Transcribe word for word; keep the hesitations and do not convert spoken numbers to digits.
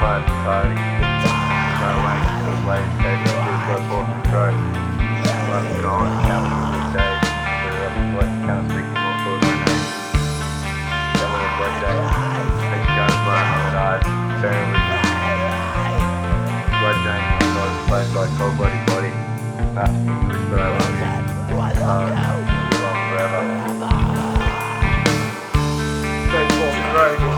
by the party. No way, good ladies, take up to the blood force throat. Love gone, count of good days. We're up to what kind of sticky more for the name. Devil of blood day. Take gun blood on the eyes. Turn with blood drain inside the place like cold bloody body. That's but I love you. Uh,